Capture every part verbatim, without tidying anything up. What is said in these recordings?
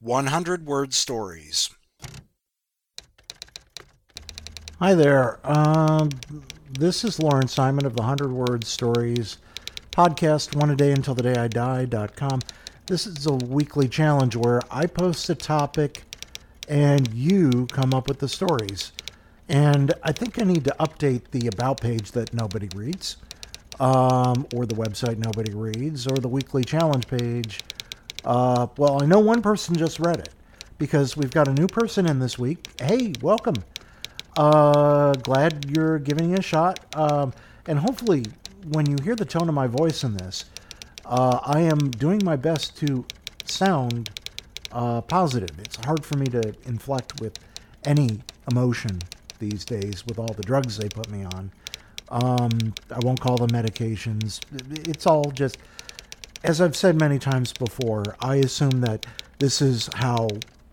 hundred Word Stories. Hi there. Um, this is Lauren Simon of the one hundred Word Stories podcast, one a day until the day I die dot com. This is a weekly challenge where I post a topic and you come up with the stories. And I think I need to update the About page that nobody reads, um, or the website nobody reads, or the weekly challenge page. Uh, well, I know one person just read it because we've got a new person in this week. Hey, welcome. Uh, glad you're giving it a shot. Um, and hopefully when you hear the tone of my voice in this, uh, I am doing my best to sound uh, positive. It's hard for me to inflect with any emotion these days with all the drugs they put me on. Um, I won't call them medications. It's all just, as I've said many times before, I assume that this is how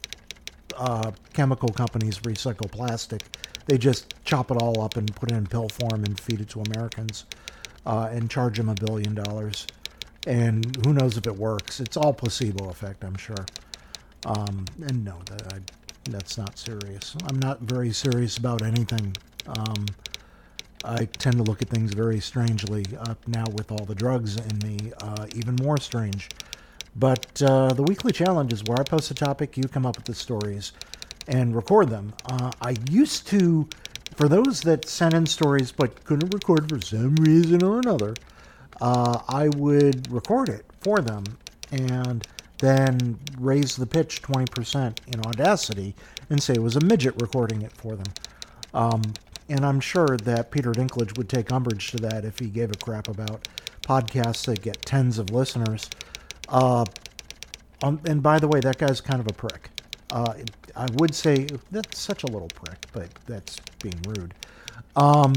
uh, chemical companies recycle plastic. They just chop it all up and put it in pill form and feed it to Americans uh, and charge them a billion dollars. And who knows if it works. It's all placebo effect, I'm sure. Um, and no, that, I, that's not serious. I'm not very serious about anything. Um, I tend to look at things very strangely. Uh, now with all the drugs in me, uh, even more strange. But uh, the weekly challenge is where I post a topic, you come up with the stories and record them. Uh, I used to, for those that sent in stories but couldn't record for some reason or another, uh, I would record it for them and then raise the pitch twenty percent in Audacity and say it was a midget recording it for them. Um, and I'm sure that Peter Dinklage would take umbrage to that if he gave a crap about podcasts that get tens of listeners. Uh, um, and by the way, that guy's kind of a prick. Uh, I would say that's such a little prick, but that's being rude. Um,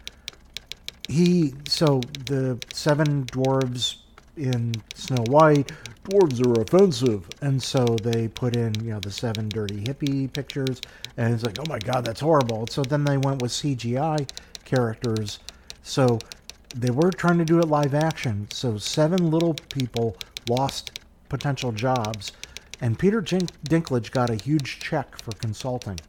he, so the seven dwarves in Snow White, dwarves are offensive. And so they put in, you know, the seven dirty hippie pictures, and it's like, oh my God, that's horrible. So then they went with C G I characters. So they were trying to do it live action. So seven little people lost potential jobs, and Peter Dinklage got a huge check for consulting.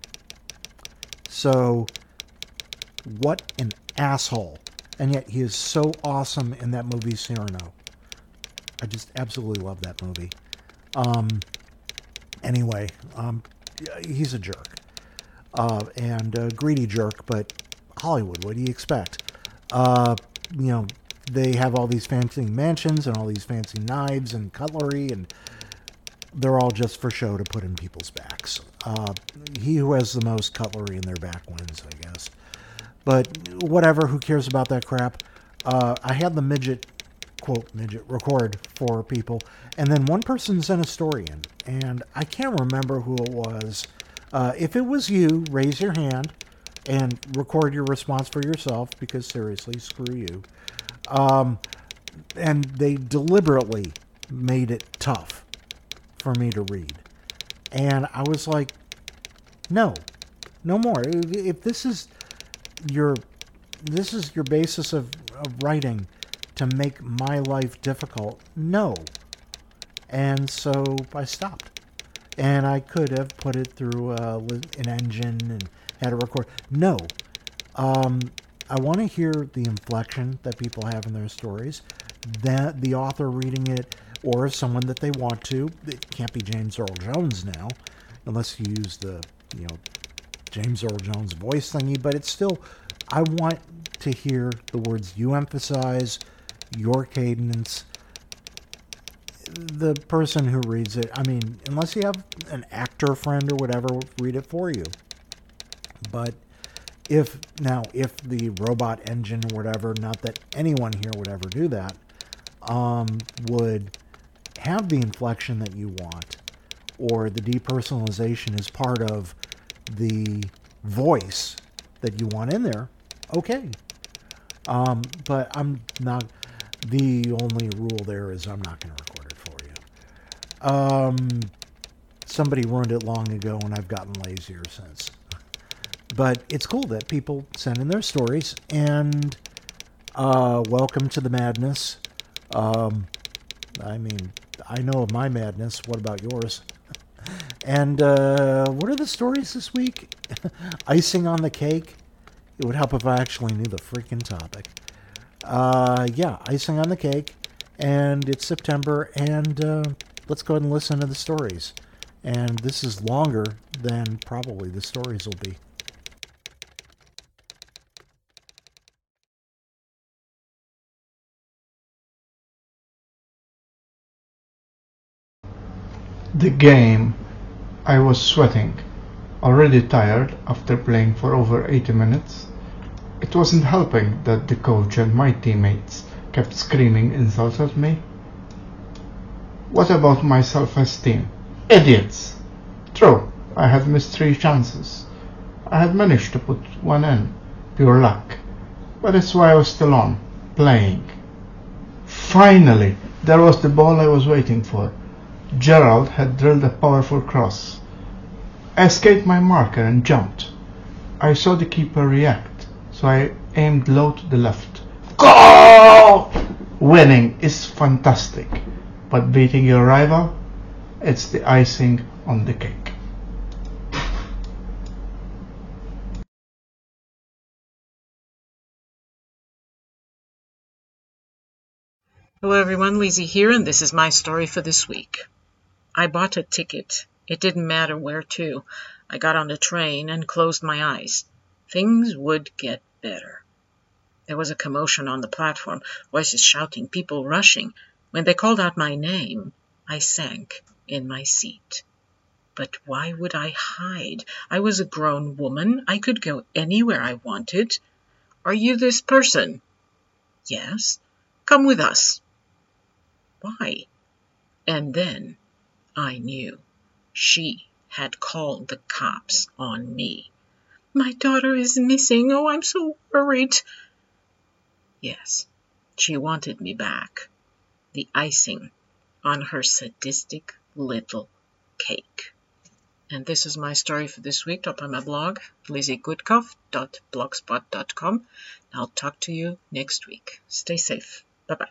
So what an asshole. And yet he is so awesome in that movie Cyrano. I just absolutely love that movie. Um, anyway, um, he's a jerk. Uh, and a greedy jerk, but Hollywood, what do you expect? Uh, you know, they have all these fancy mansions and all these fancy knives and cutlery, and they're all just for show to put in people's backs. Uh, he who has the most cutlery in their back wins, I guess. But whatever, who cares about that crap? Uh, I had the midget, quote, midget, record for people, and then one person sent a story in, and I can't remember who it was. Uh, if it was you, raise your hand and record your response for yourself, because seriously, screw you. Um, and they deliberately made it tough for me to read. And I was like, no, no more. If this is your, this is your basis of, of writing to make my life difficult, no. And so I stopped. And I could have put it through uh, an engine and had it record. No. Um, I want to hear the inflection that people have in their stories, that the author reading it, or someone that they want to. It can't be James Earl Jones now, unless you use the, you know, James Earl Jones voice thingy, but it's still, I want to hear the words you emphasize, your cadence. The person who reads it, I mean, unless you have an actor friend or whatever, read it for you. But if, now, if the robot engine or whatever, not that anyone here would ever do that, um, would have the inflection that you want, or the depersonalization is part of the voice that you want in there, okay. Um, but I'm not, the only rule there is I'm not going to record it for you. Um, somebody ruined it long ago, and I've gotten lazier since. But it's cool that people send in their stories, and uh, welcome to the madness. Um, I mean, I know of my madness. What about yours? And uh, what are the stories this week? Icing on the cake? It would help if I actually knew the freaking topic. Uh, yeah, icing on the cake. And it's September, and uh, let's go ahead and listen to the stories. And this is longer than probably the stories will be. The game. I was sweating, already tired after playing for over eighty minutes. It wasn't helping that the coach and my teammates kept screaming insults at me. What about my self-esteem? Idiots! True, I had missed three chances. I had managed to put one in, pure luck. But it's why I was still on, playing. Finally, there was the ball I was waiting for. Gerald had drilled a powerful cross. I escaped my marker and jumped. I saw the keeper react, so I aimed low to the left. Goal! Winning is fantastic, but beating your rival, it's the icing on the cake. Hello everyone, Lizzie here, and this is my story for this week. I bought a ticket. It didn't matter where to. I got on the train and closed my eyes. Things would get better. There was a commotion on the platform, voices shouting, people rushing. When they called out my name, I sank in my seat. But why would I hide? I was a grown woman. I could go anywhere I wanted. Are you this person? Yes. Come with us. Why? And then I knew. She had called the cops on me. My daughter is missing. Oh, I'm so worried. Yes, she wanted me back. The icing on her sadistic little cake. And this is my story for this week up on my blog, lizzie goodcoff dot blogspot dot com. I'll talk to you next week. Stay safe. Bye-bye.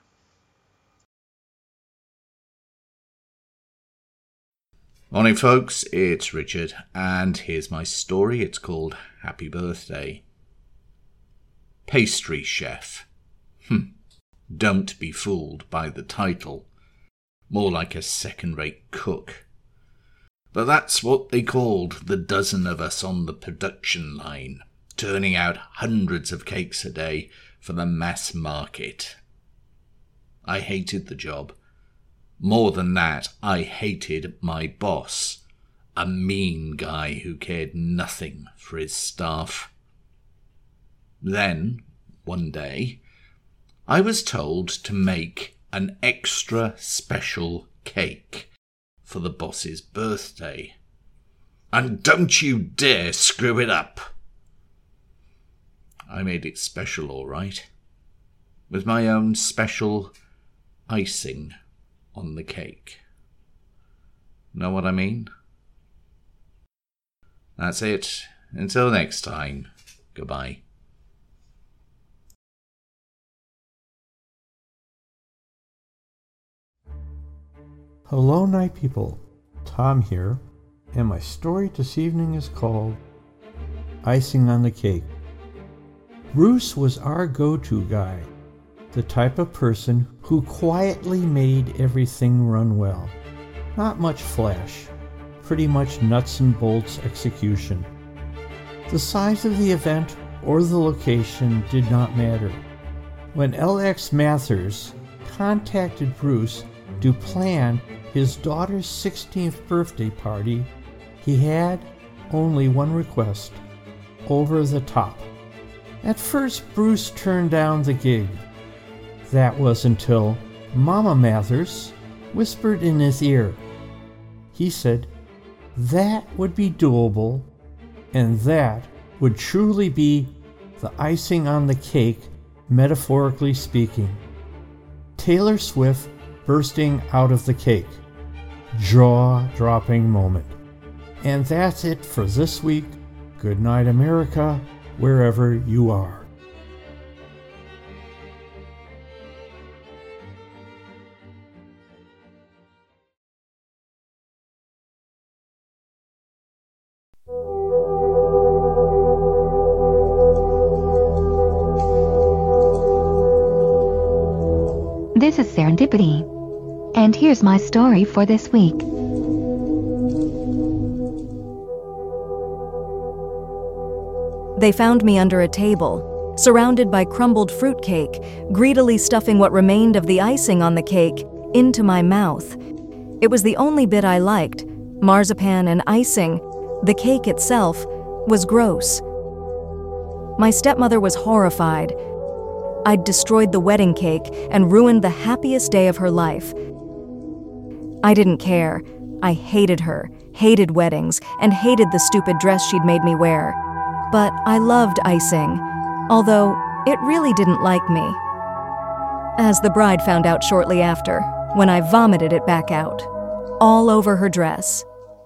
Morning folks, it's Richard, and here's my story. It's called Happy Birthday. Pastry chef. Hmm. Don't be fooled by the title. More like a second-rate cook. But that's what they called the dozen of us on the production line, turning out hundreds of cakes a day for the mass market. I hated the job. More than that, I hated my boss, a mean guy who cared nothing for his staff. Then, one day, I was told to make an extra special cake for the boss's birthday. And don't you dare screw it up! I made it special, all right, with my own special icing on the cake. Know what I mean? That's it. Until next time, goodbye. Hello, night people. Tom here, and my story this evening is called Icing on the Cake. Bruce was our go-to guy, the type of person who quietly made everything run well. Not much flash, pretty much nuts and bolts execution. The size of the event or the location did not matter. When L X Mathers contacted Bruce to plan his daughter's sixteenth birthday party, he had only one request: over the top. At first, Bruce turned down the gig. That was until Mama Mathers whispered in his ear. He said that would be doable, and that would truly be the icing on the cake, metaphorically speaking. Taylor Swift bursting out of the cake. Jaw-dropping moment. And that's it for this week. Good night, America, wherever you are. This is Serendipity. And here's my story for this week. They found me under a table, surrounded by crumbled fruitcake, greedily stuffing what remained of the icing on the cake into my mouth. It was the only bit I liked. Marzipan and icing. The cake itself was gross. My stepmother was horrified. I'd destroyed the wedding cake and ruined the happiest day of her life. I didn't care. I hated her, hated weddings, and hated the stupid dress she'd made me wear. But I loved icing, although it really didn't like me. As the bride found out shortly after, when I vomited it back out, all over her dress.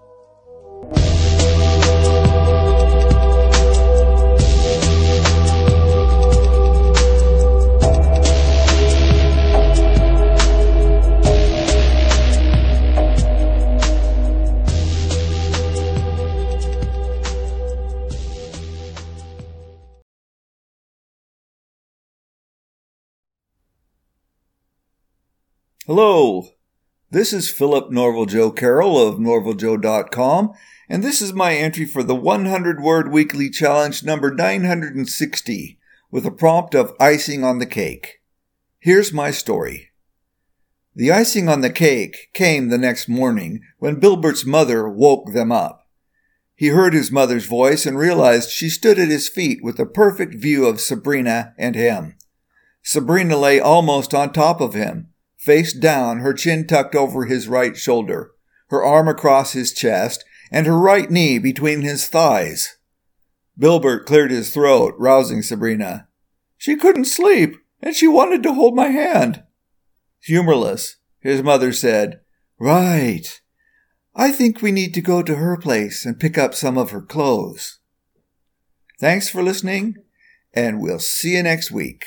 Hello, this is Philip Norval Joe Carroll of Norval Joe dot com, and this is my entry for the one hundred word Weekly Challenge number nine hundred sixty, with a prompt of icing on the cake. Here's my story. The icing on the cake came the next morning when Bilbert's mother woke them up. He heard his mother's voice and realized she stood at his feet with a perfect view of Sabrina and him. Sabrina lay almost on top of him, face down, her chin tucked over his right shoulder, her arm across his chest, and her right knee between his thighs. Bilbert cleared his throat, rousing Sabrina. She couldn't sleep, and she wanted to hold my hand. Humorless, his mother said, Right. I think we need to go to her place and pick up some of her clothes. Thanks for listening, and we'll see you next week.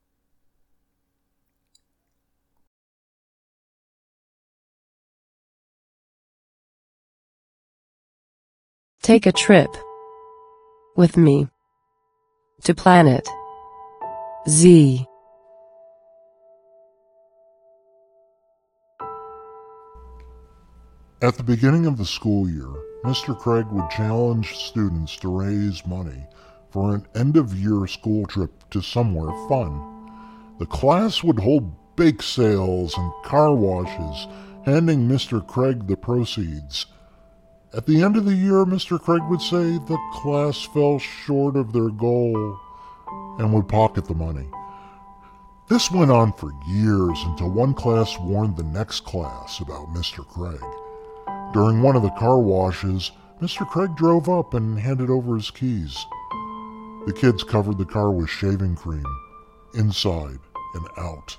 Take a trip with me to Planet Z. At the beginning of the school year, Mister Craig would challenge students to raise money for an end-of-year school trip to somewhere fun. The class would hold bake sales and car washes, handing Mister Craig the proceeds. At the end of the year, Mister Craig would say the class fell short of their goal and would pocket the money. This went on for years until one class warned the next class about Mister Craig. During one of the car washes, Mister Craig drove up and handed over his keys. The kids covered the car with shaving cream, inside and out.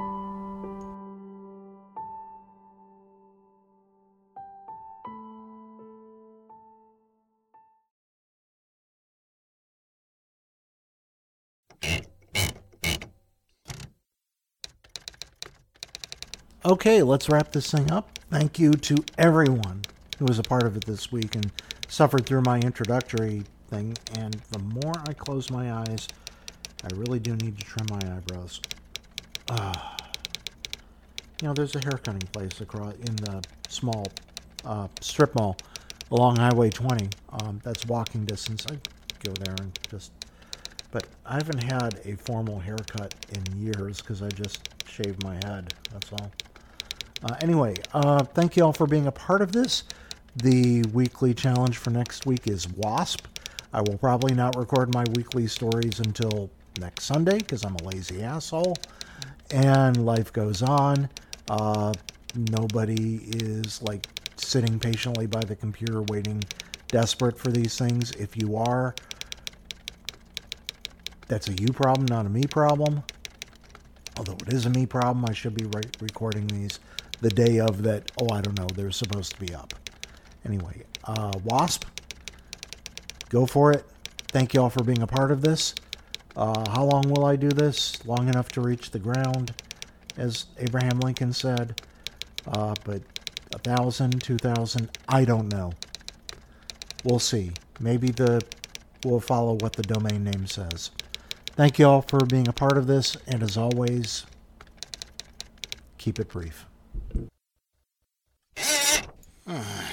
Okay, let's wrap this thing up. Thank you to everyone who was a part of it this week and suffered through my introductory thing. And the more I close my eyes, I really do need to trim my eyebrows. Uh, you know, there's a haircutting place across in the small uh, strip mall along Highway twenty. Um, that's walking distance. I go there and just... But I haven't had a formal haircut in years because I just shaved my head. That's all. Uh, anyway, uh, thank you all for being a part of this. The weekly challenge for next week is WASP. I will probably not record my weekly stories until next Sunday because I'm a lazy asshole. And life goes on. Uh, nobody is like sitting patiently by the computer waiting, desperate for these things. If you are, that's a you problem, not a me problem. Although it is a me problem, I should be re- recording these the day of that, oh, I don't know, they're supposed to be up. Anyway, uh, WASP, go for it. Thank you all for being a part of this. Uh, how long will I do this? Long enough to reach the ground, as Abraham Lincoln said. Uh, but a thousand, two thousand, I don't know. We'll see. Maybe the we'll follow what the domain name says. Thank you all for being a part of this, and as always, keep it brief.